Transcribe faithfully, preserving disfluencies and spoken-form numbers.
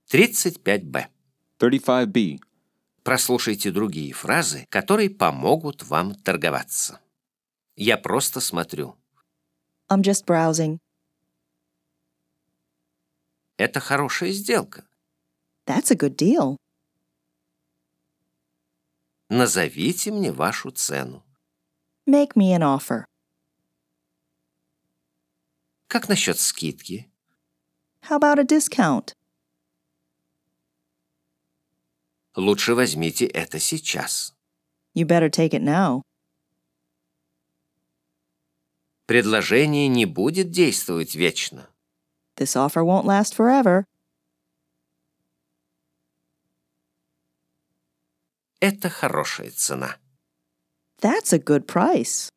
тридцать пять бэ. thirty-five B. Прослушайте другие фразы, которые помогут вам торговаться. Я просто смотрю. I'm just browsing. Это хорошая сделка. That's a good deal. Назовите мне вашу цену. Make me an offer. Как насчет скидки? How about a discount? Лучше возьмите это сейчас. You better take it now. Предложение не будет действовать вечно. This offer won't last forever. Это хорошая цена. That's a good price.